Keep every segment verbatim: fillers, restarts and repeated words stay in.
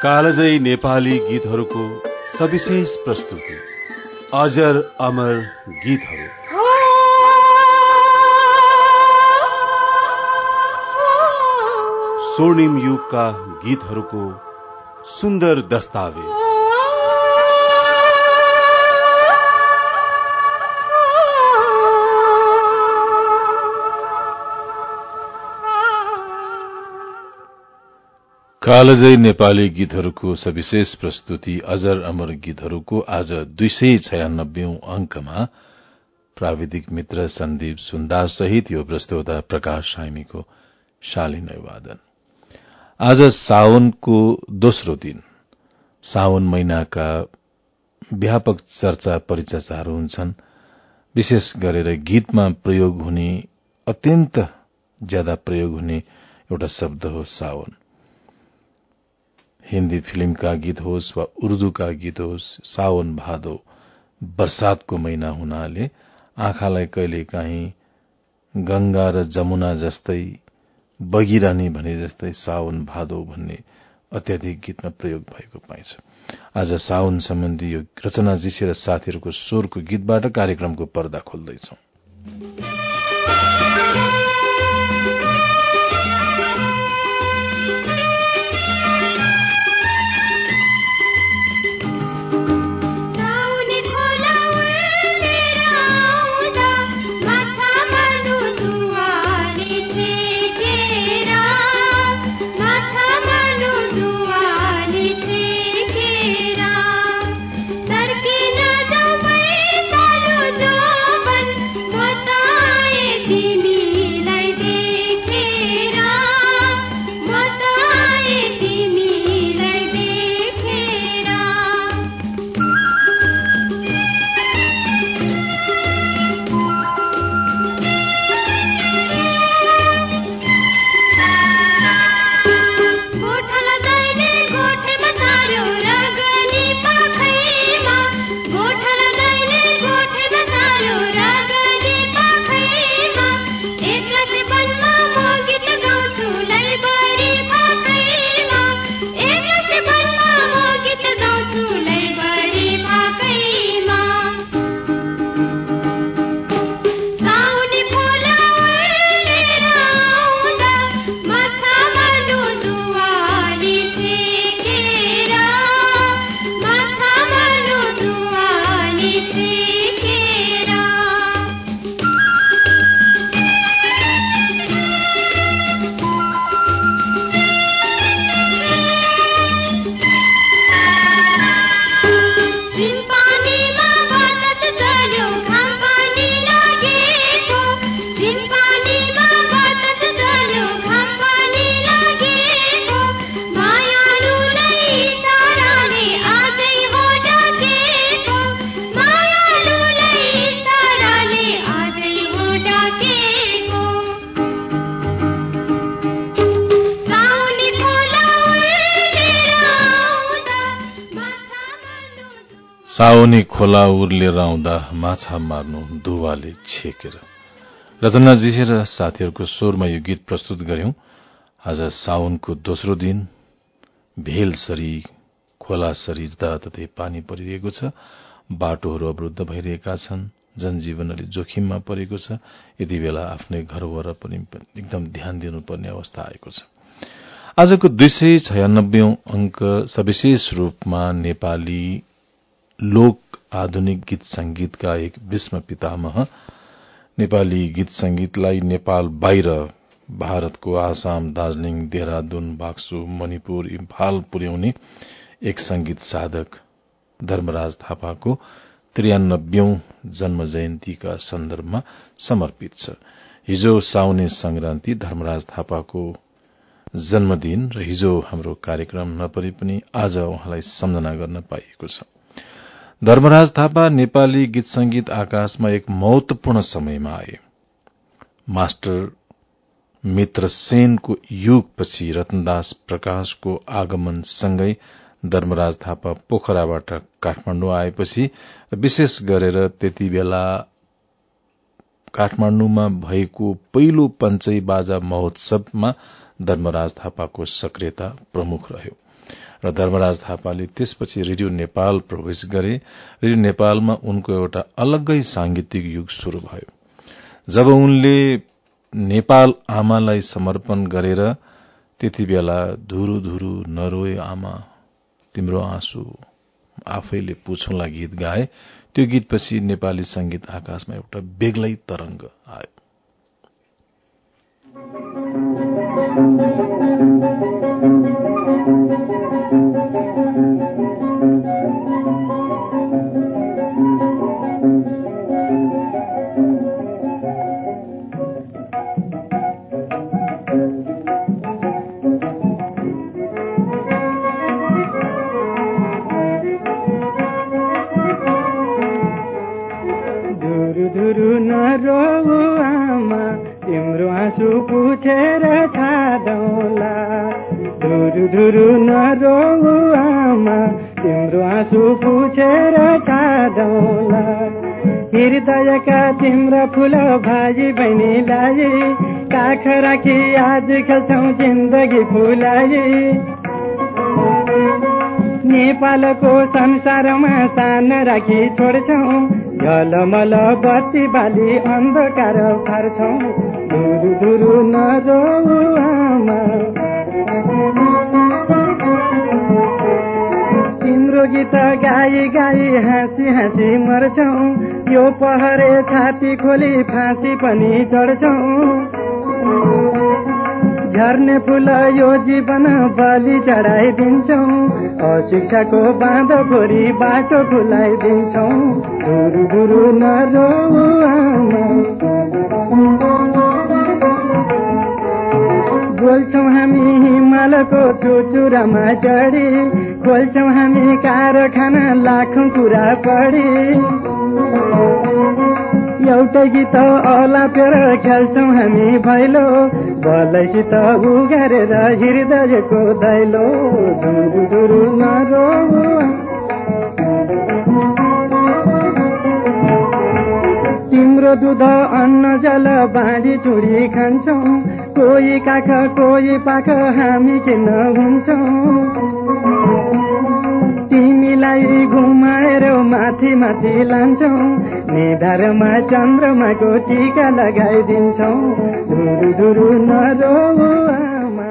कालजयी नेपाली गीतहरूको सविशेष प्रस्तुति अजर अमर गीतहरू। स्वर्णिम युगका गीतहरूको सुन्दर दस्तावेज। कालजयी नेपाली गीतहरूको सविशेष प्रस्तुति अजर अमर गीतहरूको आज दुई सय छयानब्बेऔं अंकमा प्राविधिक मित्र सन्दीप सुन्दास सहित यो प्रस्तोता प्रकाश साइमीको शालीन वादन। आज साउनको दोस्रो दिन। साउन महिनाका व्यापक चर्चा परिचर्चाहरू हुन्छन्। विशेष गरेर गीतमा प्रयोग हुने अत्यन्त ज्यादा प्रयोग हुने एउटा शब्द हो साउन। हिन्दी फिल्मका गीत होस् वा उर्दूका गीत होस्, साउन भादो बरसातको महिना हुनाले आँखालाई कहिलेकाहीँ गंगा र जमुना जस्तै बगिरहने भने जस्तै साउन भादो भन्ने अत्याधिक गीतमा प्रयोग भएको पाइन्छ। आज साउन सम्बन्धी यो रचना जीसी र साथीहरूको स्वरको गीतबाट कार्यक्रमको पर्दा खोल्दैछौं। साउनी खोला उर्लेर आउँदा माछा मार्नु दुवाले छेकेर। रचना जीसी र साथीहरूको स्वरमा यो गीत प्रस्तुत गर्यौं। आज साउनको दोस्रो दिन। भेलसरी खोलासरी जताततै पानी परिरहेको छ। बाटोहरू अवरुद्ध भइरहेका छन्। जनजीवन अलि जोखिममा परेको छ। यति बेला आफ्नै घर वरपरि एकदम ध्यान दिनुपर्ने अवस्था आएको छ। आजको दुई सय छयानब्बेऔं अंक सविशेष रूपमा नेपाली लोक आधुनिक गीत संगीतका एक विश्व पितामह, नेपाली गीत संगीतलाई नेपाल बाहिर भारतको आसाम, दार्जीलिङ, देहरादून, बाक्सु, मणिपुर, इम्फाल पुर्याउने एक संगीत साधक धर्मराज थापाको त्रियानब्बेऔं जन्म जयन्तीका सन्दर्भमा समर्पित छ। हिजो साउने संक्रान्ति धर्मराज थापाको जन्मदिन र हिजो हाम्रो कार्यक्रम नपरे पनि आज उहाँलाई सम्झना गर्न पाइएको छ। धर्मराज थापा नेपाली गीत संगीत आकाशमा एक महत्वपूर्ण समयमा आए। मास्टर मित्र सेनको युगपछि रत्नदास प्रकाशको आगमनसँगै धर्मराज थापा पोखराबाट काठमाडौँ आएपछि विशेष गरेर त्यति बेला काठमाडौँमा भएको पहिलो पञ्चै बाजा महोत्सवमा धर्मराज थापाको सक्रियता प्रमुख रह्यो र धर्मराज थापाले त्यसपछि रेडियो नेपाल प्रवेश गरे। रेडियो नेपालमा उनको एउटा अलग्गै सांगीतिक युग शुरू भयो। जब उनले नेपाल आमालाई समर्पण गरेर त्यति बेला धुरु धुरु नरोए आमा तिम्रो आँसु आफैले पुछौंला गीत गाए। त्यो गीतपछि नेपाली संगीत आकाशमा एउटा बेग्लै तरंग आयो। तिम्रो आँसु पुछेर छाडौँला धुरु धुरु नरोऊ आमा तिम्रो आँसु पुछेर छाडौँला हृदयका तिम्रो फुल भाइ बहिनीलाई काख राखी आज खेल्छौँ जिन्दगी फुलाई नेपालको संसारमा सान राखी छोड्छौँ झलमल बत्ती बाली अन्धकार फार्छौँ धुरु धुरु नरोऊ आमा तिम्रो गीत गाई गाई हाँसी हाँसी मर्छौँ यो पहरे छाती खोली फाँसी पनि चढ्छौँ झर्ने फूल यो जीवन बलि चढाइदिन्छौँ अशिक्षाको बाँध फोरी बाटो खुलाइदिन्छौँ धुरु धुरु नरोऊ आमा बोल्छौँ हामी हिमालको चुचुरामा चढी खोल्छौँ हामी कारखाना लाखौँ कुरा पढी एउटै गीत अलापेर खेल्छौँ हामी भैलो बलैसित उगारेर हृदयको दैलो धुरु धुरु नरोऊ तिम्रो दुध अन्न जल बाँडी चुडी खान्छौँ कोही काख कोही पाख हामी किन हुन्छौँ तिमीलाई घुमाएर माथि माथि लान्छौँ निधारमा चन्द्रमाको टीका लगाइदिन्छौँ धुरु धुरु नरोऊ आमा।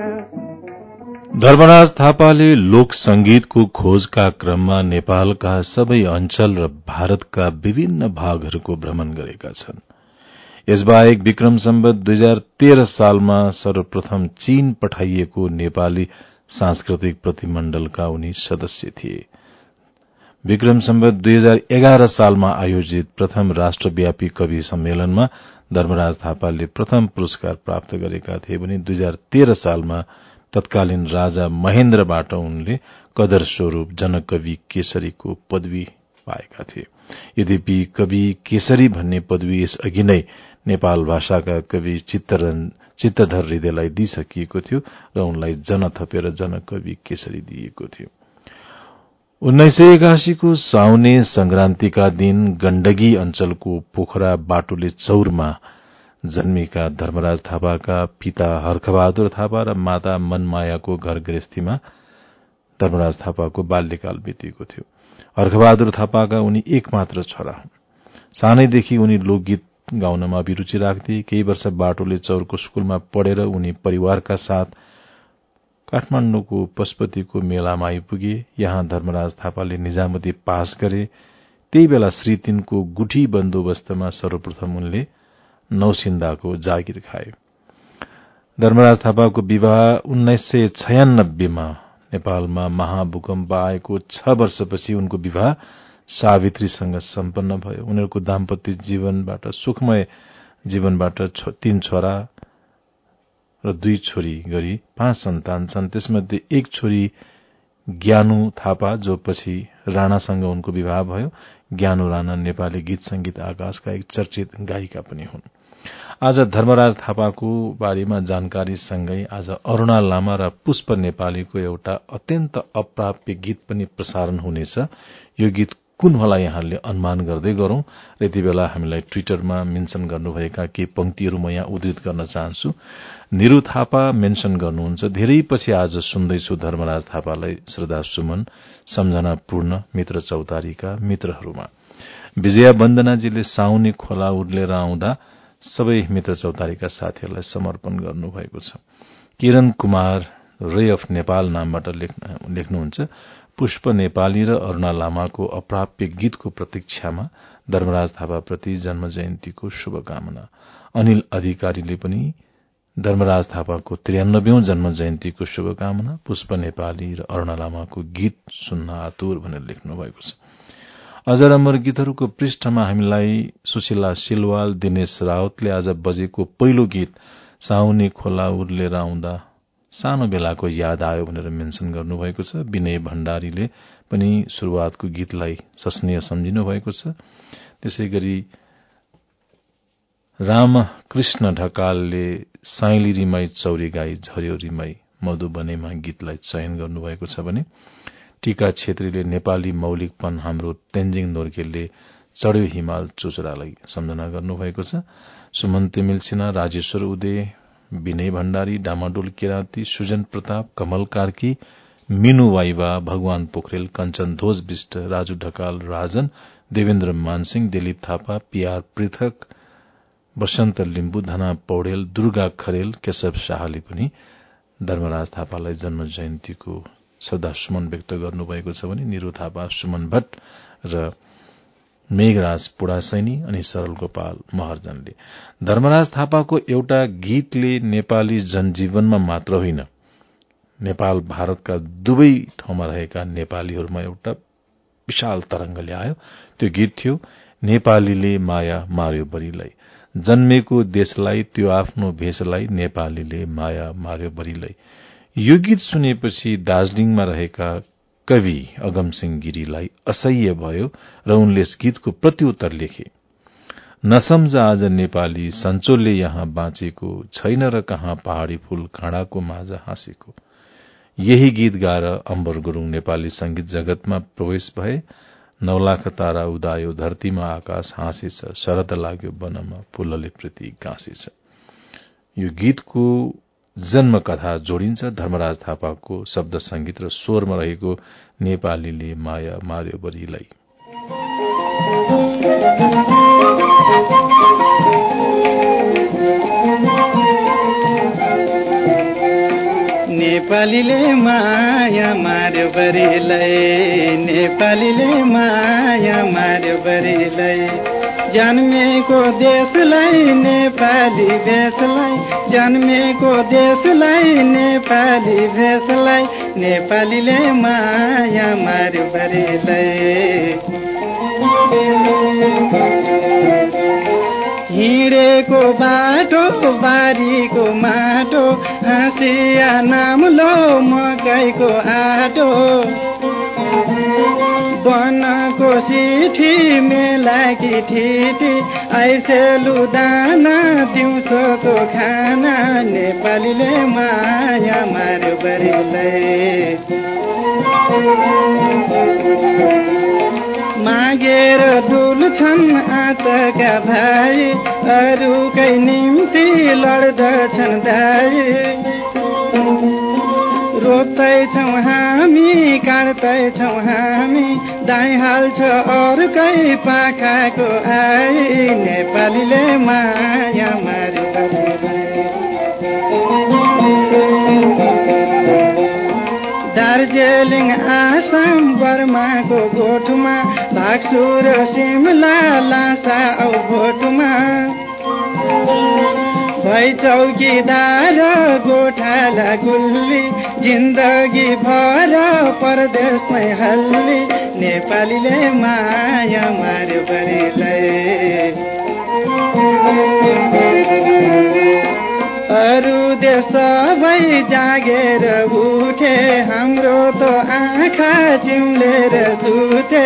धर्मराज थापाले लोक संगीतको खोजका क्रममा नेपालका सबै अञ्चल र भारतका विभिन्न भागहरूको भ्रमण गरेका छन्। यसबाहेक विक्रम सम्वत दुई हजार तेह्र सालमा सर्वप्रथम चीन पठाइएको नेपाली सांस्कृतिक प्रतिमण्डलका उनी सदस्य थिए। विक्रम सम्वत दुई हजार एघार सालमा आयोजित प्रथम राष्ट्रव्यापी कवि सम्मेलनमा धर्मराज थापाले प्रथम पुरस्कार प्राप्त गरेका थिए भने दुई हजार तेह्र सालमा तत्कालीन राजा महेन्द्रबाट उनले कदर स्वरूप जनकवि केसरीको पदवी पाएका थिए। यद्यपि कवि केसरी भन्ने पदवी यस अघि नै नेपाल भाषाका कवि चित्तधर हृदयलाई दिइसकिएको थियो र उनलाई जन थपेर जनकवि केसरी दिइएको थियो। उन्नाइस सय एकासी को साउने संक्रान्तिका दिन गण्डकी अञ्चलको पोखरा बाटुले चौरमा जन्मेका धर्मराज थापाका पिता हर्खबहादुर थापा र माता मनमायाको घर गृहस्थीमा धर्मराज थापाको बाल्यकाल बितेको थियो। हर्खबहादुर थापाका उनी एकमात्र छोरा हुन्। सानैदेखि उनी लोकगीत गाउनमा अभिरूचि राख्थे। केही वर्ष बाटुले चौरको स्कूलमा पढेर उनी परिवारका साथ काठमाण्डुको पशुपतिको मेलामा आइपुगे। यहाँ धर्मराज थापाले निजामती पास गरे। त्यही बेला श्री तीनको गुठी बन्दोबस्तमा सर्वप्रथम उनले नौसिन्दाको जागिर खाए। धर्मराज थापाको विवाह उन्नाइस सय छयानब्बेमा नेपालमा महाभूकम्प आएको छ वर्षपछि उनको विवाह सावित्रीसँग सम्पन्न भयो। उनीहरूको दाम्पत्य जीवनबाट सुखमय जीवनबाट तीन छोरा र दुई छोरी गरी पाँच सन्तान छन्। त्यसमध्ये एक छोरी ज्ञानु थापा जो पछि राणासँग उनको विवाह भयो। ज्ञानु राणा नेपाली गीत संगीत आकाशका एक चर्चित गायिका पनि हुन्। आज धर्मराज थापाको बारेमा जानकारी सँगै आज अरूणा लामा र पुष्प नेपालीको एउटा अत्यन्त अप्राप्य गीत पनि प्रसारण हुनेछ। यो गीत कुन होला यहाँले अनुमान गर्दै गरौं र यति बेला हामीलाई ट्विटरमा मेन्सन गर्नुभएका केही पंक्तिहरू म यहाँ उद्धृत गर्न चाहन्छु। निरु थापा मेन्सन गर्नुहुन्छ, धेरै पछि आज सुन्दैछु धर्मराज थापालाई श्रद्धा सुमन, सम्झनापूर्ण मित्र चौतारीका मित्रहरूमा। विजया वन्दनाजीले साउनी खोला उर्लेर आउँदा सबै मित्र चौतारीका साथीहरूलाई समर्पण गर्नुभएको छ। किरण कुमार रे अफ नेपाल नामबाट लेख्नुहुन्छ, पुष्प नेपाली र अरूणा लामाको अप्राप्य गीतको प्रतीक्षामा धर्मराज थापाप्रति जन्म जयन्तीको शुभकामना। अनिल अधिकारीले पनि धर्मराज थापाको त्रियानब्बेौं जन्म जयन्तीको शुभकामना, पुष्प नेपाली र अरूणा लामाको गीत सुन्न आतुर भनेर लेख्नु भएको छ। अजर अमर गीतहरूको पृष्ठमा हामीलाई सुशीला सिलवाल, दिनेश राउतले आज बजेको पहिलो गीत साउनी खोला उर्लेर आउँदा सानो बेलाको याद आयो भनेर मेन्सन गर्नुभएको छ। विनय भण्डारीले पनि शुरूआतको गीतलाई सस्नेय सम्झिनु भएको छ। त्यसैगरी रामकृष्ण ढकालले साइली रिमाई चौरी गाई झर्यो रिमाई मधुबनेमा गीतलाई चयन गर्नुभएको छ भने टीका छेत्रीले नेपाली मौलिकपन हाम्रो तेन्जिङ नोर्गेलले चढ्यो हिमाल चुचुरालाई सम्झना गर्नुभएको छ। सुमन तिमिल सिन्हा, राजेश्वर उदय, विनय भण्डारी, डामाडोल किराती, सुजन प्रताप, कमल कार्की, मीनू वाइवा, भगवान पोखरेल, कञ्चन ध्वज विष्ट, राजु ढकाल, राजन, देवेन्द्र मानसिंह, दिलीप थापा, पीआर पृथक, वसन्त लिम्बू, धना पौडेल, दुर्गा खरेल, केशव शाहले पनि धर्मराज थापालाई जन्म जयन्तीको श्रद्धा सुमन व्यक्त गर्नुभएको छ भने निरु थापा, सुमन भट्ट र मेघराज पुडासैनी अनि सरल गोपाल महर्जनले धर्मराज थापाको एउटा गीतले नेपाली जनजीवनमा मात्र होइन, नेपाल भारतका दुवै ठाउँमा रहेका नेपालीहरूमा एउटा विशाल तरंग ल्यायो। त्यो गीत थियो नेपालीले माया मार्यो बरीलाई, जन्मेको देशलाई त्यो आफ्नो भेषलाई, नेपालीले माया मार्यो बरीलाई। यो गीत सुनेपछि दार्जीलिङमा रहेका कवि अगमसिंह गिरीलाई असह्य भयो र उनले यस गीतको प्रत्युत्तर लेखे, नसम्झ आज नेपाली सन्चोलले यहाँ बाँचेको छैन र कहाँ पहाड़ी फूल काँडाको माझ हाँसेको। यही गीत गाएर अम्बर गुरूङ नेपाली संगीत जगतमा प्रवेश भए। नौ लाख तारा उदायो धरतीमा आकाश हाँसेछ, शरद लाग्यो वनमा फूलले प्रीति गाँसेछ। यो गीतको जन्म कथा जोडिन्छ धर्मराज थापाको शब्द संगीत र स्वरमा रहेको नेपालीले माया मार्यो बरीलाई। नेपालीले माया मार्यो बरीलाई, नेपालीले माया मार्यो बरीलाई, जन्मेको देशलाई नेपाली भेषलाई, जन्मेको देशलाई नेपाली भेषलाई, नेपालीले माया मार्यो बरीलाई। हिँडेको बाटो बारीको माटो, हाँसिया नाम लो मकैको आटो, बनको सिठी मेलाकी ठिटी, आइसेलु दाना दिउँसोको खाना, नेपालीले माया मार्यो बरीलाई। मागेर डुल्छन् आँटका भाइ, अरूकै निम्ति लड्दछन् दाइ, रोप्दैछौँ हामी काट्दैछौँ हामी, दाइ हाल्छ अरूकै पाखाको आइ, नेपालीले माया मार्यो बरीलाई। दार्जिलिङ आसाम बर्माको गोठमा, भाग्सु र सिमला लासा औ भोटमा, भई चौकीदार गोठाला गुल्ली, जिन्दगी भर परदेशमै हल्ली, नेपालीले माया मार्यो बरीलाई। अरू देश सबै जागेर उठे, हाम्रो त आँखा चिम्लेर सुते,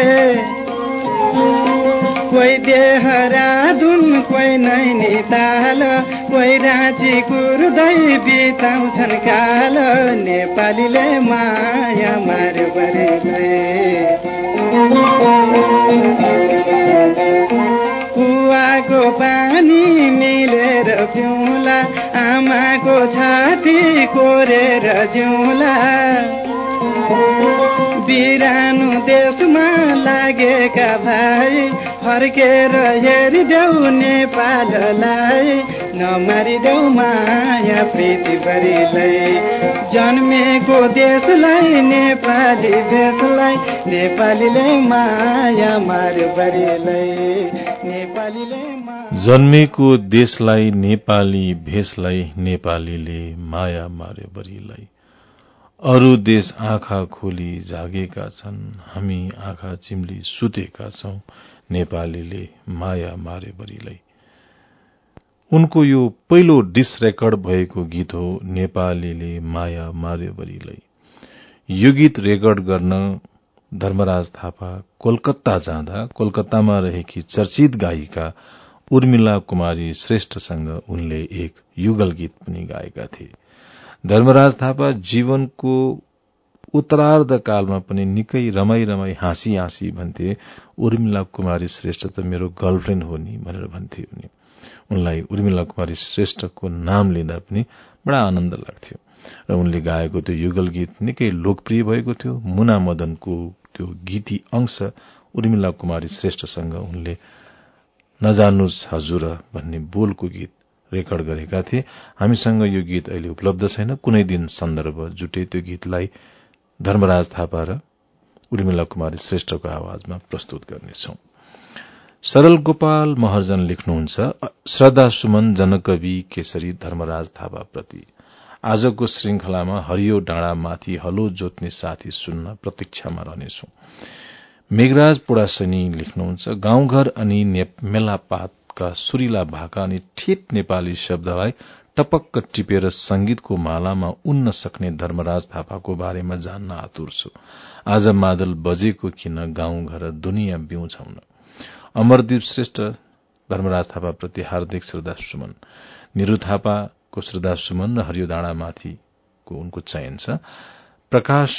कोही देहरादुन कोही नैनीताल, कोही राँची कुर्दै बिताउँछन् काल, नेपालीले माया मार्यो बरीलाई। आमाको छाती कोरेर जिउला बिरानो देशमा लागेका भाइ फर्केर हेरिदेऊ नेपाललाई नमारिदेऊ माया प्रीति गरीलाई जन्मेको देशलाई नेपाली देशलाई नेपालीले माया मार्यो बरीलाई नेपालीले जन्मेको देशलाई नेपाली भेषलाई नेपालीले माया मार्यो बरीलाई अरू देश आँखा खोली जागेका छन् हामी आँखा चिम्ली सुतेका छौं नेपालीले माया मारे बरीलाई उनको यो पहिलो डिस रेकर्ड भएको गीत हो नेपालीले माया मारे बरीलाई यो गीत रेकर्ड गर्न धर्मराज थापा कोलकाता जाँदा कोलकातामा रहेकी चर्चित गायिका उर्मिला कुमारी श्रेष्ठसँग उनले एक युगल गीत पनि गाएका थिए धर्मराज थापा जीवनको उत्तरार्ध कालमा पनि निकै रमाई रमाई हाँसी हाँसी भन्थे उर्मिला कुमारी श्रेष्ठ त मेरो गर्लफ्रेण्ड हो नि भनेर भन्थे उनी उनलाई उर्मिला कुमारी श्रेष्ठको नाम लिँदा पनि बडा आनन्द लाग्थ्यो र उनले गाएको त्यो युगल गीत निकै लोकप्रिय भएको थियो मुना मदनको त्यो गीती अंश उर्मिला कुमारी श्रेष्ठसँग उनले नजानुस् हजुर भन्ने बोलको गीत रेकर्ड गरेका थिए हामीसँग यो गीत अहिले उपलब्ध छैन कुनै दिन सन्दर्भ जुटे त्यो गीतलाई धर्मराज थापा र उर्मिला कुमारी श्रेष्ठको आवाजमा प्रस्तुत गर्नेछौं सरल गोपाल महर्जन लेख्नुहुन्छ श्रद्धा सुमन जनकवि केशरी धर्मराज थापा प्रति आजको श्रृंखलामा हरियो डाँडा माथि हलो जोत्ने साथी सुन्न प्रतीक्षामा रहनेछौं मेघराज पुडासनी लेख्नुहुन्छ गाउँघर अनि मेलापातका सुरिला भाका अनि ठेट नेपाली शब्दलाई टपक्क टिपेर संगीतको मालामा उन्न सक्ने धर्मराज थापाको बारेमा जान्न आतुर छु आज मादल बजेको किन गाउँघर दुनियाँ बिउछाउन अमरदीप श्रेष्ठ धर्मराज थापा प्रति हार्दिक श्रद्धा सुमन निरु थापाको श्रद्धा सुमन र हरियो डाँडा माथिको उनको चयन छ प्रकाश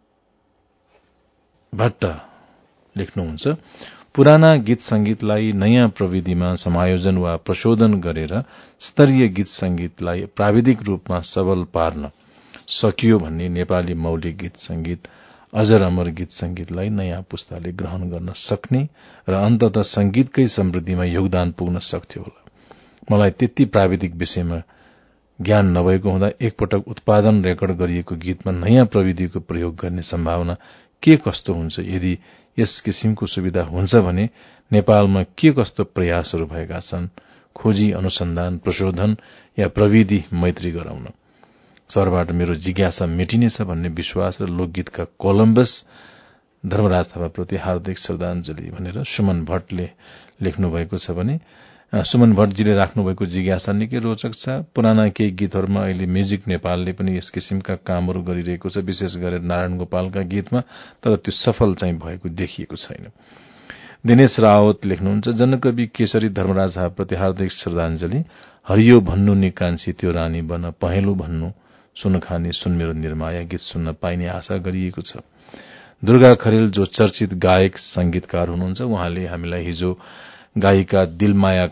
भट्ट लेख्नुहुन्छ पुराना गीत संगीतलाई नयाँ प्रविधिमा समायोजन वा प्रशोधन गरेर स्तरीय गीत संगीतलाई प्राविधिक रूपमा सबल पार्न सकियो भन्ने नेपाली मौलिक गीत संगीत अजर अमर गीत संगीतलाई नयाँ पुस्ताले ग्रहण गर्न सक्ने र अन्ततः संगीतकै समृद्धिमा योगदान पुग्न सक्थ्यो होला मलाई त्यति प्राविधिक विषयमा ज्ञान नभएको हुँदा एकपटक उत्पादन रेकर्ड गरिएको गीतमा नयाँ प्रविधिको प्रयोग गर्ने सम्भावना के कस्तो हुन्छ यदि यस किसिमको सुविधा हुन्छ भने नेपालमा के कस्तो प्रयासहरू भएका छन् खोजी अनुसन्धान प्रशोधन या प्रविधि मैत्री गराउन सरबाट मेरो जिज्ञासा मेटिनेछ भन्ने विश्वास र लोकगीतका कोलम्बस धर्मराज थापाप्रति हार्दिक श्रद्धाञ्जली भनेर सुमन भट्टले लेख्नु भएको छ भने सुमन भट्टजीले राख्नुभएको जिज्ञासा निकै रोचक छ पुराना केही गीतहरूमा अहिले म्युजिक नेपालले पनि यस किसिमका कामहरू गरिरहेको छ विशेष गरेर नारायण गोपालका गीतमा तर त्यो सफल चाहिँ भएको देखिएको छैन दिनेश रावत लेख्नुहुन्छ जनकवि केशरी धर्मराज थापाप्रति हार्दिक श्रद्धाञ्जली हरियो भन्नु नि कान्छी त्यो रानी बन पहेँलो भन्नु सुन खाने सुन मेरो निर्माया गीत सुन्न पाइने आशा गरिएको छ दुर्गा खरेल जो चर्चित गायक संगीतकार हुनुहुन्छ उहाँले हामीलाई हिजो गायिका दिलमाया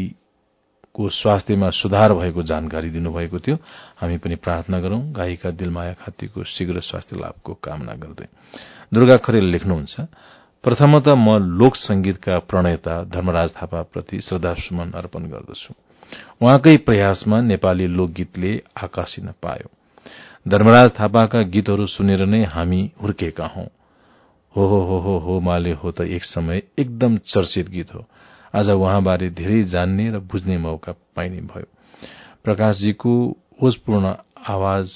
खातीको स्वास्थ्यमा सुधार भएको जानकारी दिनुभएको थियो हामी पनि प्रार्थना गरौं गायिका दिलमाया खातीको शीघ्र स्वास्थ्य लाभको कामना गर्दै दुर्गा खरेल लेख्नुहुन्छ प्रथमतः म लोक संगीतका प्रणेता धर्मराज थापाप्रति श्रद्धासुमन अर्पण गर्दछु उहाँकै प्रयासमा नेपाली लोकगीतले आकाशिन पायो धर्मराज थापाका गीतहरू सुनेर नै हामी हुर्केका हौं हो हो हो हो हो माले हो त एक समय एकदम चर्चित गीत हो आज उहाँबारे धेरै जान्ने र बुझ्ने मौका पाइने भयो प्रकाशजीको ओजपूर्ण आवाज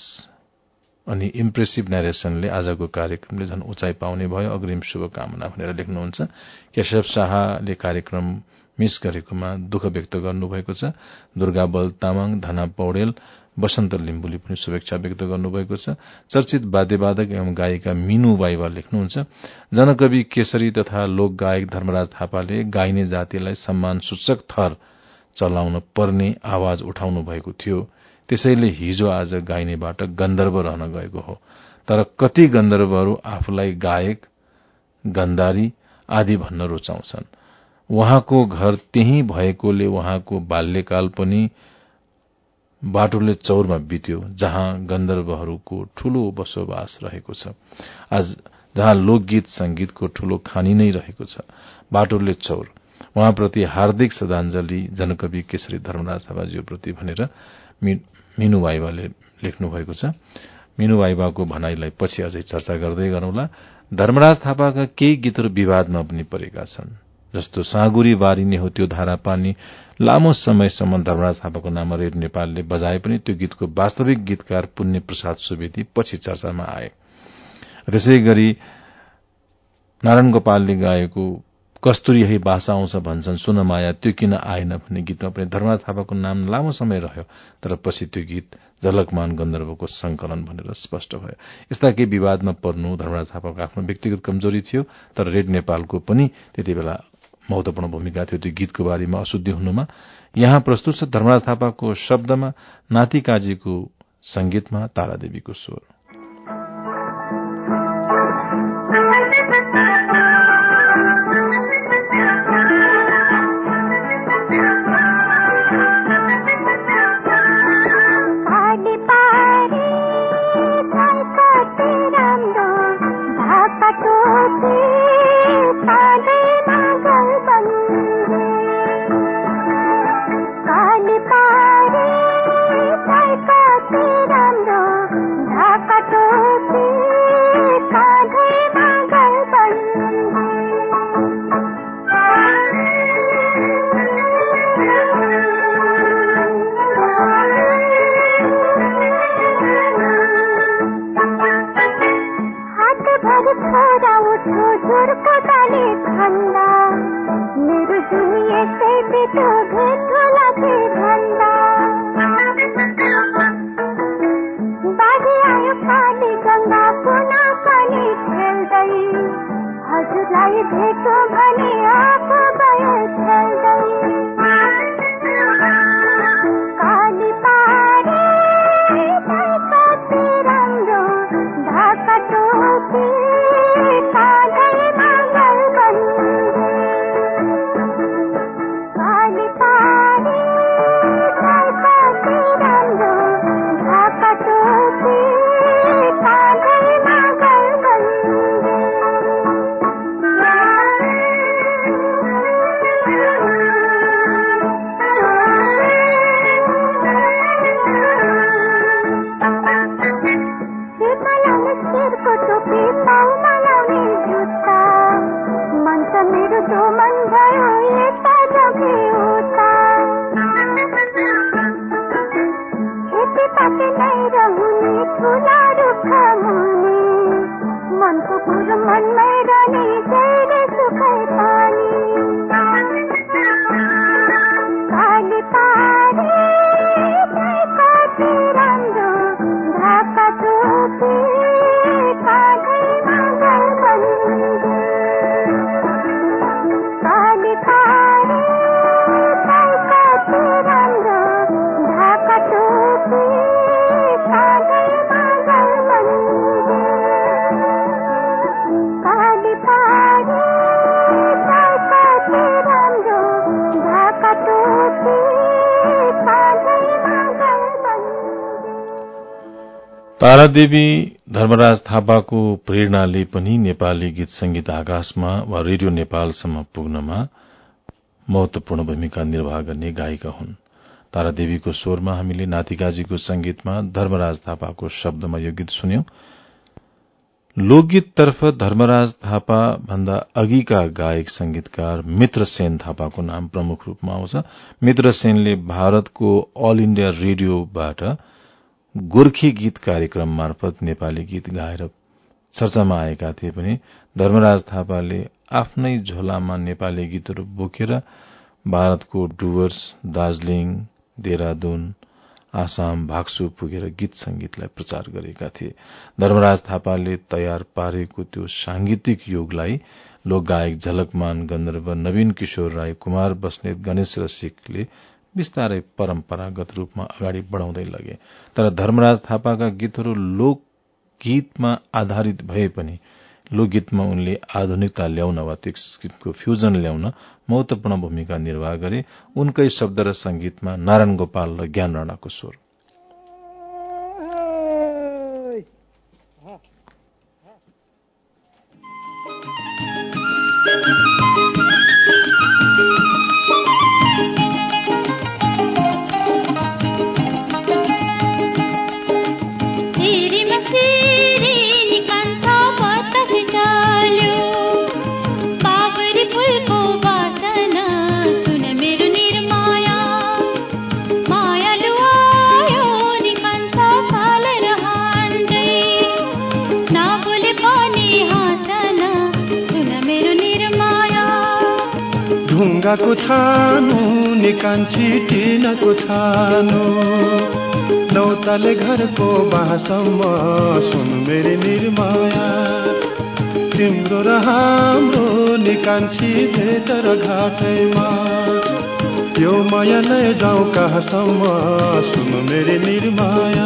अनि इम्प्रेसिभ नरेशनले आजको कार्यक्रमले झन उचाइ पाउने भयो अग्रिम शुभकामना भनेर लेख्नुहुन्छ केशव शाहले कार्यक्रम मिस गरेकोमा दुःख व्यक्त गर्नुभएको छ दुर्गा बल तामाङ धना पौडेल वसन्त लिम्बुले पनि शुभेच्छा व्यक्त गर्नुभएको छ चर्चित वाद्यवादक एवं गायिका मीनु वाइवा लेख्नुहुन्छ जनकवि केशरी तथा लोक गायक धर्मराज थापाले गाइने जातिलाई सम्मान सूचक थर चलाउन पर्ने आवाज उठाउनु भएको थियो त्यसैले हिजो आज गाइनेबाट गन्धर्व रहन गएको हो तर कति गन्धर्वहरू आफूलाई गायक गन्धारी आदि भन्न रुचाउँछन् उहाँको घर त्यही भएकोले उहाँको बाल्यकाल पनि बाटोले चौरमा बित्यो, जहाँ गन्धर्वहरूको ठूलो बसोबास रहेको छ। आज जहाँ लोकगीत संगीतको ठूलो खानी नै रहेको छ। बाटोले चौर उहाँप्रति हार्दिक श्रद्धाञ्जली जनकवि केशरी धर्मराज थापाज्यूप्रति भनेर मीनु वाइबाले लेख्नु भएको छ। मीनु वाइबाको भनाईलाई पछि अझै चर्चा गर्दै गरौंला। धर्मराज थापाका केही गीतहरू विवादमा पनि परेका छन्, जस्तो साँगुरी बारिने हो त्यो धारा पानी लामो समयसम्म धर्मराज थापाको नाममा रेडियो नेपालले बजाए पनि त्यो गीतको वास्तविक गीतकार पुण्य प्रसाद सुवेदी पछि चर्चामा आए। त्यसै गरी नारायण गोपालले गाएको कस्तुरी यही भाषा आउँछ भन्छन् सुन माया त्यो किन आएन भन्ने गीतमा पनि धर्मराज थापाको नाम लामो समय रह्यो, तर पछि त्यो गीत झलकमान गन्धर्वको संकलन भनेर स्पष्ट भयो। यस्ता केही विवादमा पर्नु धर्मराज थापाको आफ्नो व्यक्तिगत कमजोरी थियो, तर रेडियो नेपालको पनि त्यति बेला महत्वपूर्ण भूमिका थियो त्यो गीतको बारेमा अशुद्धि हुनुमा। यहाँ प्रस्तुत छ धर्मराज थापाको शब्दमा, नाति काजीको संगीतमा तारादेवीको स्वर। तारादेवी धर्मराज थापाको प्रेरणाले पनि नेपाली गीत संगीत आकाशमा वा रेडियो नेपालसम्म पुग्नमा महत्वपूर्ण भूमिका निर्वाह गर्ने गायिका हुन्। तारादेवीको स्वरमा हामीले नातिकाजीको संगीतमा धर्मराज थापाको शब्दमा यो गीत सुन्यौं। लोकगीततर्फ धर्मराज थापा भन्दा अघिका गायक संगीतकार मित्रसेन थापाको नाम प्रमुख रूपमा आउँछ। मित्रसेनले भारतको अल इण्डिया रेडियोबाट गोर्खे गीत कार्यक्रम मार्फत नेपाली गीत गाएर चर्चामा आएका थिए पनि धर्मराज थापाले आफ्नै झोलामा नेपाली गीतहरू बोकेर भारतको डुवर्स, दार्जीलिङ, देहरादून, आसाम, भाग्सु पुगेर गीत संगीतलाई प्रचार गरेका थिए। धर्मराज थापाले तयार पारेको त्यो सांगीतिक युगलाई लोकगायक झलकमान गन्धर्व, नवीन किशोर राई, कुमार बस्नेत, गणेश रसिकले बिस्तारै परम्परागत रूपमा अगाडि बढ़ाउँदै लगे। तर धर्मराज थापाका गीतहरू लोकगीतमा आधारित भए पनि लोकगीतमा उनले आधुनिकता ल्याउन वा त्यो किसिमको फ्यूजन ल्याउन महत्वपूर्ण भूमिका निर्वाह गरे। उनकै शब्द र संगीतमा नारायण गोपाल र ज्ञान राणाको स्वर। ढुङ्गाको छानो निकान्छी टिनको छानो नौताले घरको बाँसम्म सुन मेरी निर्माया तिम्रो र हाम्रो निकान्छी भेट र घाटैमा यो माया लैजाऊ कहाँसम्म सुन मेरी निर्माया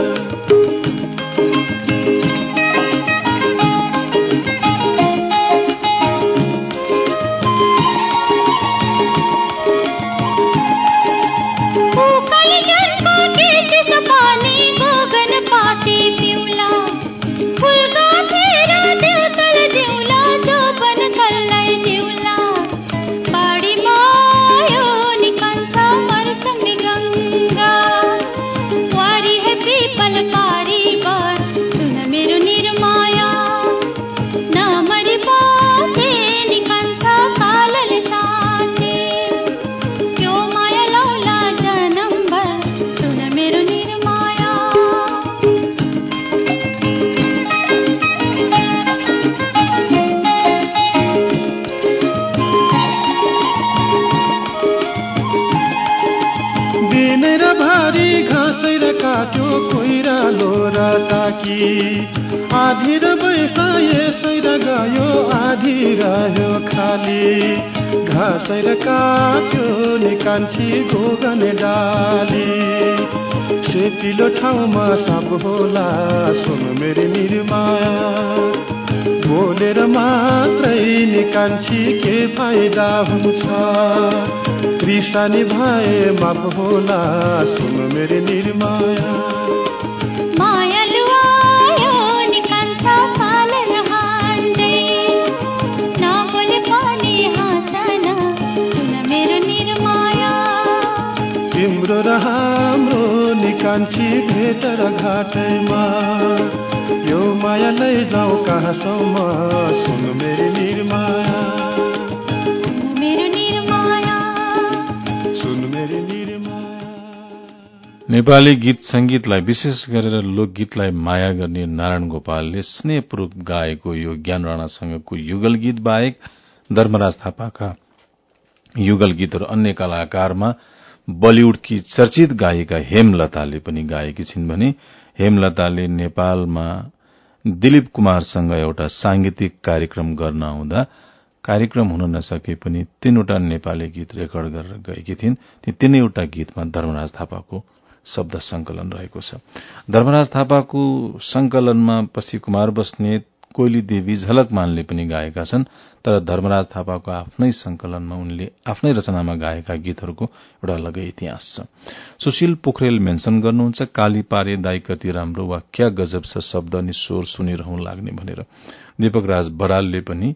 आधी र बैसा यसै र गयो आधी रह्यो खाली घाँसै र काट्यो निकान्छी गोगने डाली सेतिलो ठाउँमा साप होला सुन मेरी निर्माया बोलेर मात्रै निकान्छी के फाइदा हुन्छ त्रिसानी भए माफ होला सुन मेरी निर्माया तिम्रो र हाम्रो निकान्छी भेट र घाटैमा यो माया लैजाऊ कहाँसम्म सुन मेरी निर्माया सुन मेरी निर्माया। नेपाली गीत संगीतलाई विशेष गरेर लोकगीतलाई माया गर्ने नारायण गोपालले स्नेहपूर्वक गाएको यो ज्ञान राणासँगको युगल गीत बाहेक धर्मराज थापाका युगल गीतहरू अन्य कलाकारमा बलिउडकी चर्चित गायिका हेमलताले पनि गाएकी छिन् भने हेमलताले नेपालमा दिलीप कुमारसँग एउटा सांगीतिक कार्यक्रम गर्न आउँदा कार्यक्रम हुन नसके पनि तीनवटा नेपाली गीत रेकर्ड गरेर गएकी थिइन्। ती तीनैवटा गीतमा धर्मराज थापाको शब्द संकलन रहेको छ। धर्मराज थापाको संकलनमा पछि कुमार बस्नेत, कोइली देवी, झलक मानले पनि गाएका छन्। तर धर्मराज थापाको आफ्नै संकलनमा उनले आफ्नै रचनामा गाएका गीतहरूको एउटा अलगै इतिहास छ। सुशील पोखरेल मेन्सन गर्नुहुन्छ, काली पारे दाई कति राम्रो वा क्या गजब छ शब्द अनि स्वर सुनिरहँ लाग्ने भनेर। दीपक राज बरालले पनि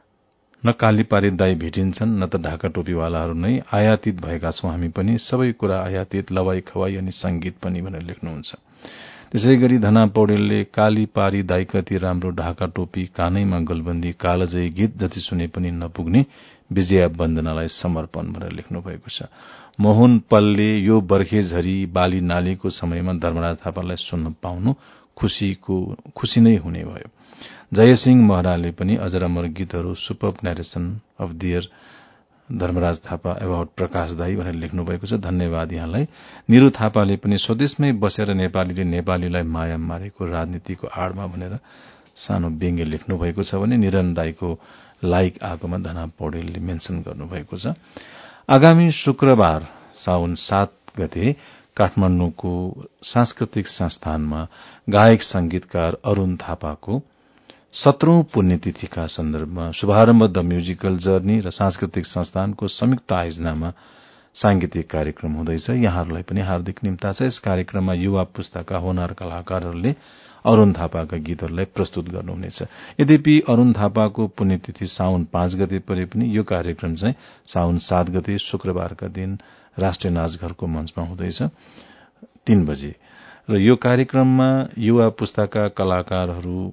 न काली पारे दाई भेटिन्छन् न त ढाका टोपीवालाहरू नै, आयातित भएका छौं हामी पनि, सबै कुरा आयातित, लवाई खवाई अनि संगीत पनि भनेर लेख्नुहुन्छ। त्यसै गरी धना पौडेलले काली पारी दाई कति राम्रो, ढाका टोपी, कानैमा गलबन्दी, कालजयी गीत जति सुने पनि नपुग्ने, विजया वन्दनालाई समर्पण भनेर लेख्नु भएको छ। मोहन पलले यो बर्खे झरी बाली नालीको समयमा धर्मराज थापालाई सुन्न पाउनु खुशीको खुशी नै हुने भयो। जयसिंह महराले पनि अजरअमर गीतहरू, super narration of their Dharmaraj Thapa about Prakash दाई भनेर लेख्नु भएको छ। धन्यवाद यहाँलाई। निरु थापाले पनि स्वदेशमै बसेर नेपालीले नेपालीलाई माया मारेको राजनीतिको आड़मा भनेर सानो व्यङ्ग्य लेख्नु भएको छ भने निरन दाईको लाइक आएकोमा धना पौडेलले मेन्सन गर्नुभएको छ। आगामी शुक्रबार साउन सात गते काठमाडौँको सांस्कृतिक संस्थानमा गायक संगीतकार अरूण थापाको सत्रौं पुण्यतिथिका सन्दर्भमा शुभारम्भ द म्युजिकल जर्नी र सांस्कृतिक संस्थानको संयुक्त आयोजनामा सांगीतिक कार्यक्रम हुँदैछ। यहाँहरूलाई पनि हार्दिक निम्ता छ। यस कार्यक्रममा युवा पुस्ताका होनार कलाकारहरूले अरूण थापाका गीतहरूलाई प्रस्तुत गर्नुहुनेछ। यद्यपि अरूण थापाको पुण्यतिथि साउन पाँच गते परे पनि यो कार्यक्रम चाहिँ साउन सात गते शुक्रबारका दिन राष्ट्रिय नाचघरको मञ्चमा हुँदैछ तीन बजे र यो कार्यक्रममा युवा पुस्ताका कलाकारहरू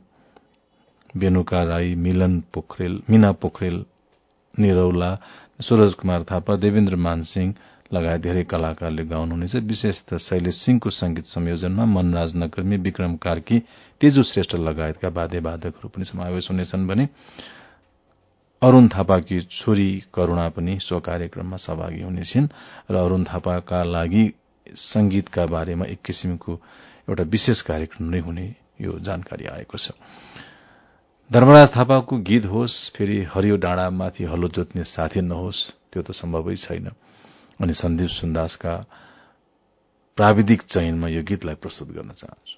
बेनुका राई, मिलन पोखरेल, मीना पोखरेल, निरौला, सूरज कुमार थापा, देवेन्द्र मानसिंह लगायत धेरै कलाकारले गाउनुहुनेछ। विशेष त शैलेश सिंहको संगीत संयोजनमा मनराज नकर्मी, विक्रम कार्की, तेजु श्रेष्ठ लगायतका वाद्यवादकहरू पनि समावेश हुनेछन् भने अरूण थापाकी छोरी करूणा पनि सो कार्यक्रममा सहभागी हुनेछिन् र अरूण थापाका लागि संगीतका बारेमा एक किसिमको एउटा विशेष कार्यक्रम नै हुने यो जानकारी आएको छ। धर्मराज थापाको गीत होस्, फेरि हरियो डाँडामाथि हलो जोत्ने साथी नहोस्, त्यो त सम्भवै छैन। अनि सन्दीप सुन्दासका प्राविधिक चयनमा यो गीतलाई प्रस्तुत गर्न चाहन्छु।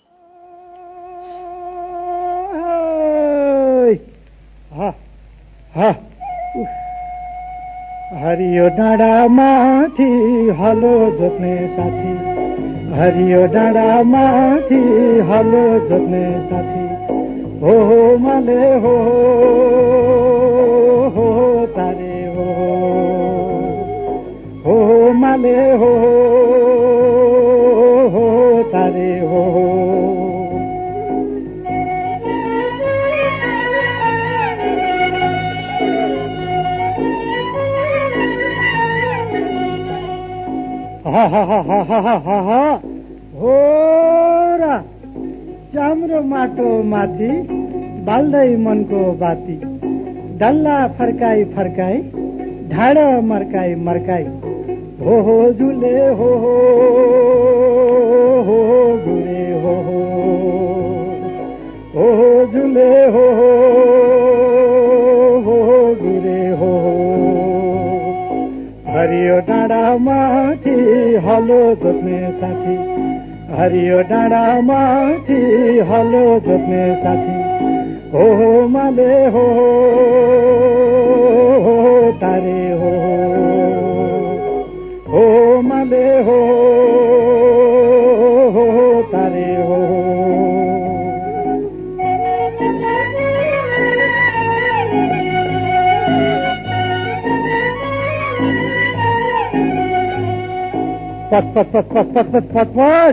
हरियो डाँडामाथि हलो जोत्ने साथी, हरियो डाँडामाथि हलो जोत्ने साथी, हो हो माले हो हो तारे हो हो माले हो हो तारे हो। हा हा हा हा हा हा हा हो र चाम्रो माटो माथि बाल्दै मनको बाती, डल्ला फर्काई फर्काई ढाड मर्काई मर्काई, हो हो जुले हो हो हो गुरे हो हो हो जुले हो हो गुरे हो। हरियो डाँडामाथि हलो जोत्ने साथी, हरियो डाँडामाथि हलो जोत्ने साथी, हो हो माले हो हो तारे हो हो माले हो हो तारे हो। पट पट पट पट पट पट पट पट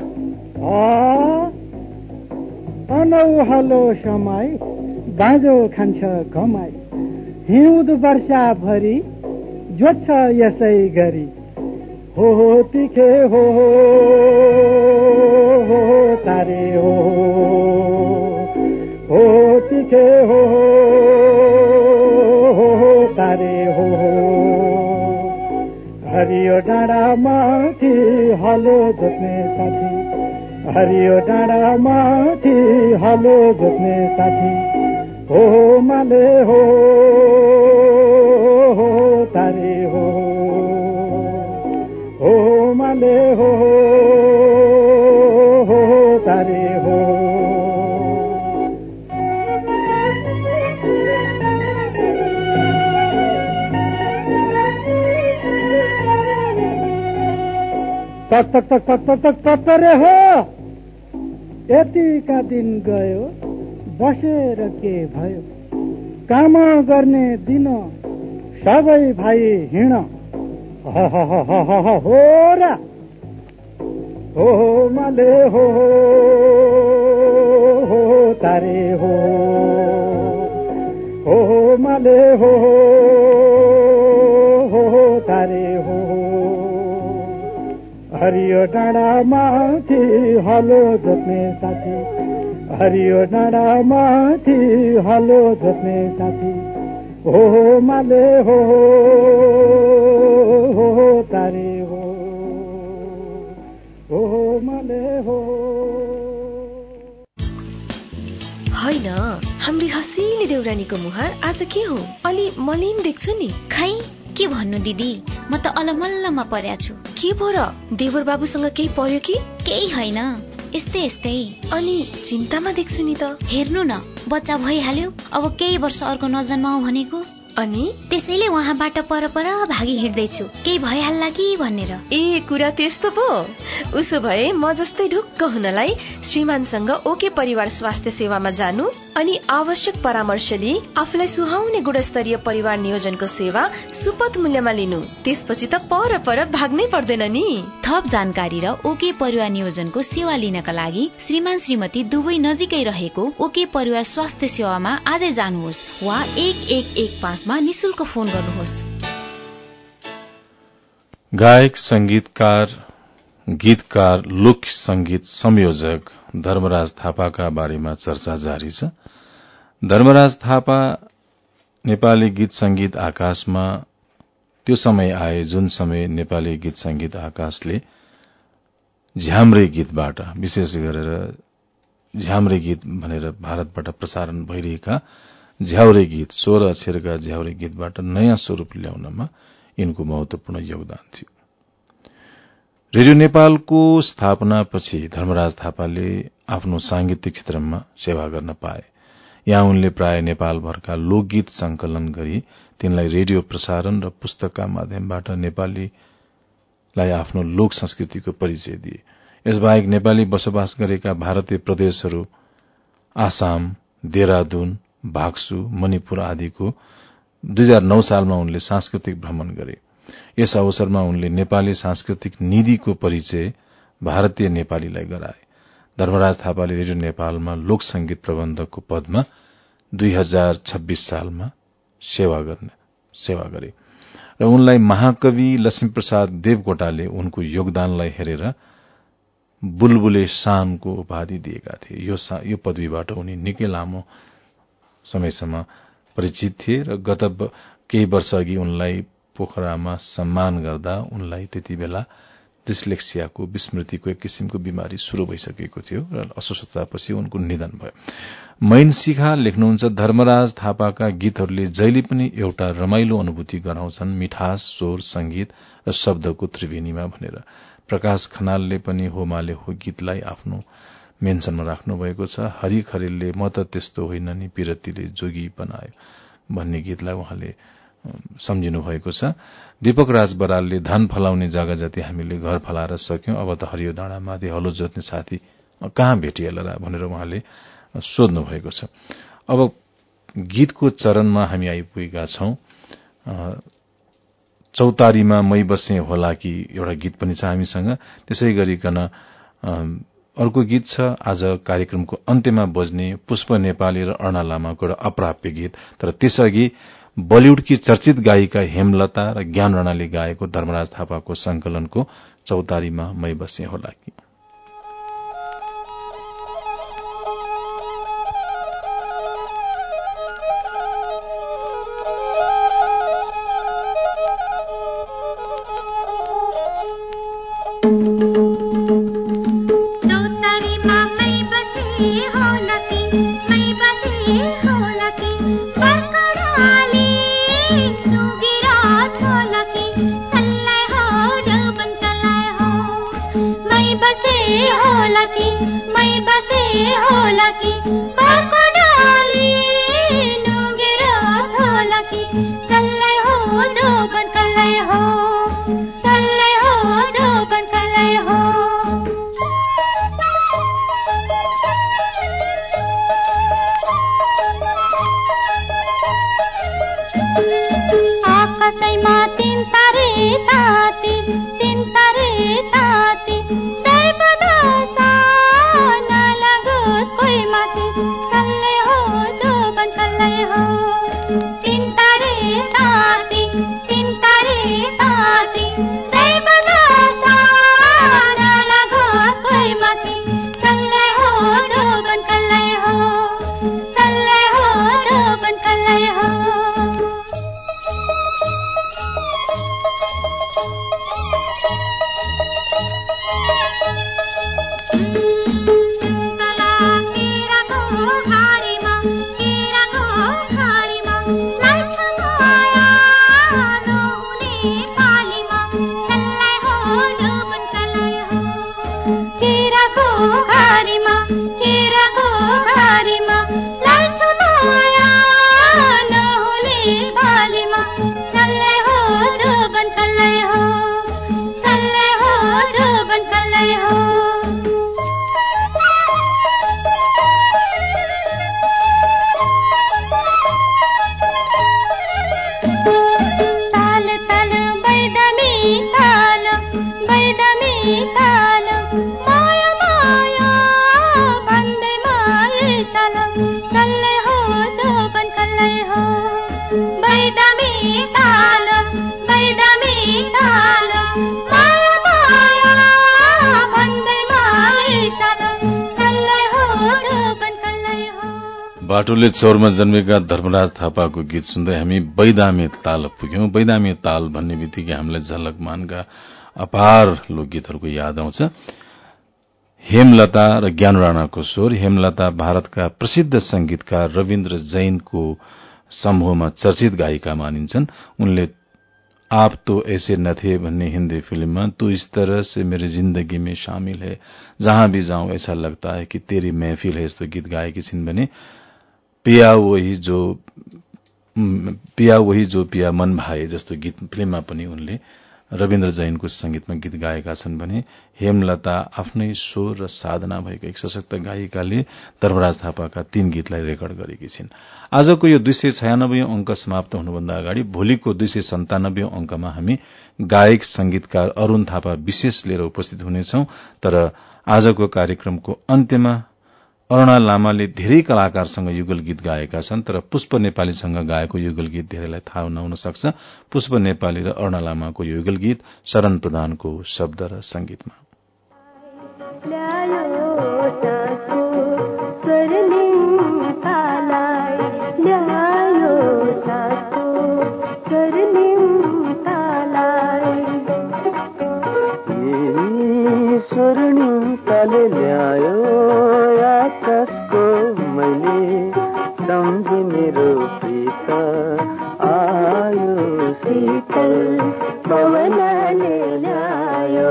अनौ हलो समाई बाँझो खान्छ कमाई, हिउँद वर्षाभरि जोत्छ यसै गरी, हो हो तिखे हो हो तारे हो हो तिखे हो हो तारे हो। हरियो डाँडामाथि हलो जोत्ने साथी, हरियो डाँडामाथि हलो जोत्ने साथी, हो हो माले हो हो तारे हो हो माले हो हो तारे हो। टक टक टक टक टक टक टक रे हो, यतिका दिन गयो बसेर के भयो, काम गर्ने दिन सबै भाइ हिँड, हो र हो माले हो हो तारे हो हो माले हो हो तारे हो। हरियो डाँडामाथि हलो जोत्ने साथी, हरियो डाँडामाथि हलो जोत्ने साथी, हो माले हो हो तारे हो हो माले हो। होइन, हाम्री हँसिली देउरानीको मुहार आज के हो, अलि मलिन देख्छु नि। खै के भन्नु दिदी, म त अलमल्लमा पर्या छु। के भो र, देवर बाबुसँग केही पर्यो कि? केही होइन, यस्तै यस्तै। अनि चिन्तामा देख्छु नि त। हेर्नु न, बच्चा भइहाल्यो, अब केही वर्ष अर्को नजन्माऊ भनेको। अनि त्यसैले उहाँबाट परपर भागी हिँड्दैछु, केही भइहाल्ला कि भनेर। ए कुरा त्यस्तो पो। उसो भए म जस्तै ढुक्क हुनलाई श्रीमानसँग ओके परिवार स्वास्थ्य सेवामा जानु, अनि आवश्यक परामर्श लिई आफूलाई सुहाउने गुणस्तरीय परिवार नियोजनको सेवा सुपथ मूल्यमा लिनु। त्यसपछि त पर पर भाग्नै पर्दैन नि। थप जानकारी र ओके परिवार नियोजनको सेवा लिनका लागि श्रीमान श्रीमती दुवै नजिकै रहेको ओके परिवार स्वास्थ्य सेवामा आजै जानुहोस् वा एक एक एक पाँचमा निशुल्क फोन गर्नुहोस्। गायक, संगीतकार, गीतकार, लोक संगीत संयोजक धर्मराज थापाका बारेमा चर्चा जारी छ। धर्मराज थापा नेपाली गीत संगीत आकाशमा त्यो समय आए जुन समय नेपाली गीत संगीत आकाशले झ्याम्रे गीतबाट विशेष गरेर झ्याम्रे गीत भनेर भारतबाट प्रसारण भइरहेका झ्याउरे गीत सोह्र अक्षरका झ्याउरे गीतबाट नयाँ स्वरूप ल्याउनमा यिनको महत्वपूर्ण योगदान थियो। रेडियो नेपालको स्थापनापछि धर्मराज थापाले आफ्नो सांगीतिक क्षेत्रमा सेवा गर्न पाए। यहाँ उनले प्राय नेपालभरका लोकगीत संकलन गरी तिनलाई रेडियो प्रसारण र पुस्तकका माध्यमबाट नेपालीलाई आफ्नो लोक संस्कृतिको परिचय दिए। यसबाहेक नेपाली बसोबास गरेका भारतीय प्रदेशहरू आसाम, देहरादून, भाग्सु, मणिपुर आदिको दुई हजार नौ सालमा उनले सांस्कृतिक भ्रमण गरे। यस अवसरमा उनले नेपाली सांस्कृतिक निधिको परिचय भारतीय नेपालीलाई गराए। धर्मराज थापाले रेडियो नेपालमा लोक संगीत प्रबन्धकको पदमा दुई हजार छब्बीस सालमा सेवा गर्ने सेवा गरे र उनलाई महाकवि लक्ष्मीप्रसाद देवकोटाले उनको योगदानलाई हेरेर बुलबुले शानको उपाधि दिएका थिए। यो यो पदवीबाट उनी निकै लामो समयसम्म परिचित थिए र गत केही वर्ष अघि उनलाई पोखरामा सम्मान गर्दा उनलाई त्यति बेला डिस्लेक्सियाको विस्मृतिको एक किसिमको बिमारी शुरू भइसकेको थियो र अस्वस्थतापछि उनको निधन भयो। मैन शिखा लेख्नुहुन्छ, धर्मराज थापाका गीतहरूले जहिले पनि एउटा रमाइलो अनुभूति गराउँछन्, मिठास, स्वर, संगीत र शब्दको त्रिवेणीमा भनेर। प्रकाश खनालले पनि हो माले हो गीतलाई आफ्नो मेन्सनमा राख्नु भएको छ। हरि खरेलले म त त्यस्तो होइन नि पिरतीले जोगी बनायो भन्ने गीतलाई उहाँले सम्झिनु भएको छ। दीपक राज बरालले धान फलाउने जग्गा जति हामीले घर फलाएर सक्यौं, अब त हरियो डाँडा माथि हलो जोत्ने साथी कहाँ भेटिएला र भनेर उहाँले सोध्नु भएको छ। अब गीतको चरणमा हामी आइपुगेका छौं। चौतारीमा मै बसे होला कि एउटा गीत पनि छ हामीसँग। त्यसै गरिकन अर्को गीत छ आज कार्यक्रमको अन्त्यमा बज्ने पुष्प नेपाली र अर्णा लामाको एउटा अप्राप्य गीत। तर त्यसअघि बलिउडकी चर्चित गायिका हेमलता र ज्ञान राणाले गाएको धर्मराज थापाको संकलनको चौतारीमा मै बसे होला कि। बाटोले चौरमा जन्मेका धर्मराज थापाको गीत सुन्दै हामी बैदामे ताल पुग्यौं। बैदामे ताल भन्ने बित्तिकै हामीलाई झलकमानका अपार लोकगीतहरूको याद आउँछ। हेमलता र ज्ञान राणाको स्वर। हेमलता भारतका प्रसिद्ध संगीतकार रविन्द्र जैनको समूहमा चर्चित गायिका मानिन्छन्। उनले आप तो ऐसे न थे भन्ने हिन्दी फिल्ममा तू इस तरह से मेरी जिन्दगी में शामिल है, जहां भी जाऊं ऐसा लगता है कि तेरी महफिल है यस्तो गीत गाएकी छिन् भने पिया वही जो पिया वही जो पिया मन भाए जस्तो गीत फिल्ममा पनि उनले रविन्द्र जैनको संगीतमा गीत गाएका छन् भने हेमलता आफ्नै स्वर र साधना भएको एक सशक्त गायिकाले धर्मराज थापाका तीन गीतलाई रेकर्ड गरेकी छिन्। आजको यो दुई सय छयानब्बे अंक समाप्त हुनुभन्दा अगाडि भोलिको दुई सय सन्तानब्बे अंकमा हामी गायक संगीतकार अरूण थापा विशेष लिएर उपस्थित हुनेछौं। तर आजको कार्यक्रमको अन्त्यमा अरूणा लामाले धेरै कलाकारसँग युगल गीत गाएका छन्, तर पुष्प नेपालीसँग गाएको युगल गीत धेरैलाई थाहा नहुन सक्छ। पुष्प नेपाली र अरूणा लामाको युगल गीत शरण प्रधानको शब्द र संगीतमा। आकाशको मैले सम्झे मेरो प्रीत आयो शीतल पवनले ल्यायो।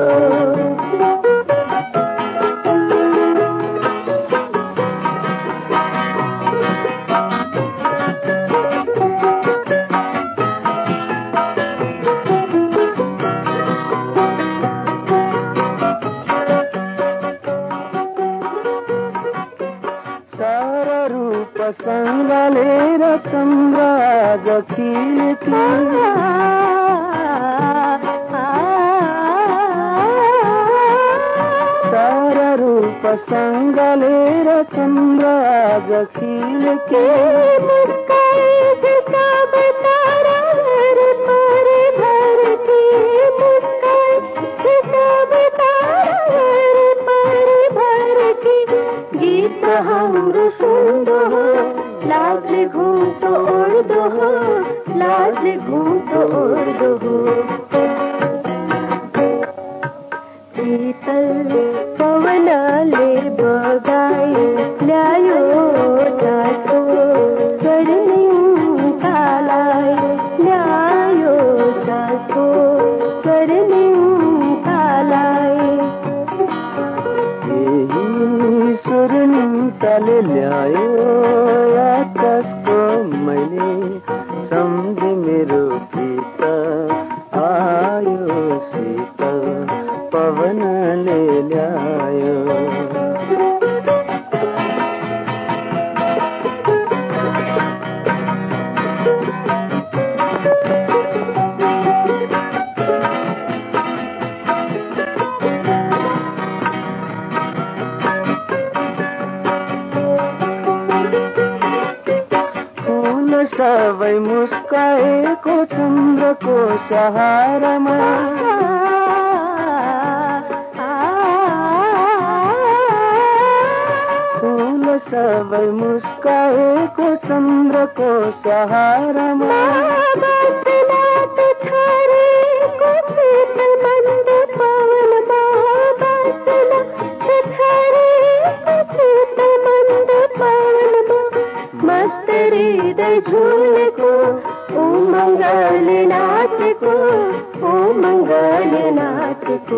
संगालेर चन्द्र आज खिल्की सारा रूप संगालेर चन्द्र आज खिल्की गीत हाम्रो सुन्दो हो लाजले घुम्टो ओर्दो हो लाजले घुम्टो ओर्दो हो। शीतल पवनले बगाई ल्यायो साथो स्वर्णिम कालाई ल्यायो साथो स्वर्णिम कालाई स्वर्णिम काले ल्यायो आकाशको मैले सम्झे मेरो प्रीत आयो शीतल पवनले ल्यायो। सबै मुस्काएको चन्द्रको सहारामा फूल सबै मुस्काएको चन्द्रको सहारामा झुलेको उमङ्गले नाचेको उमङ्गले नाचेको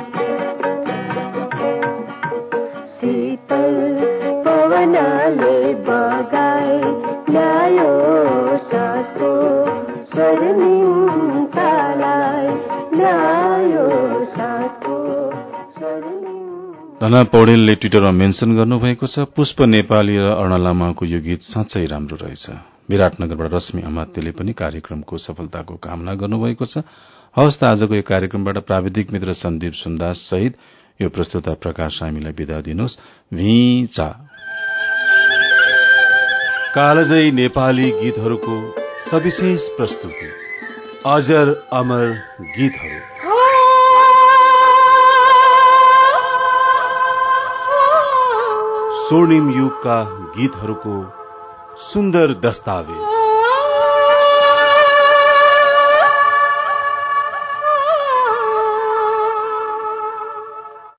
शीतल पवनले बगाई ल्यायो सासको स्वर्णिम कालाई ल्यायो सासको स्वर्णिम। धना पौडेलले ट्विटरमा मेन्सन गर्नुभएको छ, पुष्प नेपाली र अरूणा लामाको यो गीत साँच्चै राम्रो रहेछ। विराटनगरबाट रश्मि अमात्यले पनि कार्यक्रमको सफलताको कामना गर्नुभएको छ। हवस् त आजको यो कार्यक्रमबाट प्राविधिक मित्र सन्दीप सुन्दास सहित यो प्रस्तुता प्रकाश हामीलाई विदा दिनुहोस्। भिचा कालजयी नेपाली गीतहरूको सविशेष प्रस्तुति अजर अमर गीतहरू स्वर्णिम युगका गीतहरूको सुन्दर दस्तावेज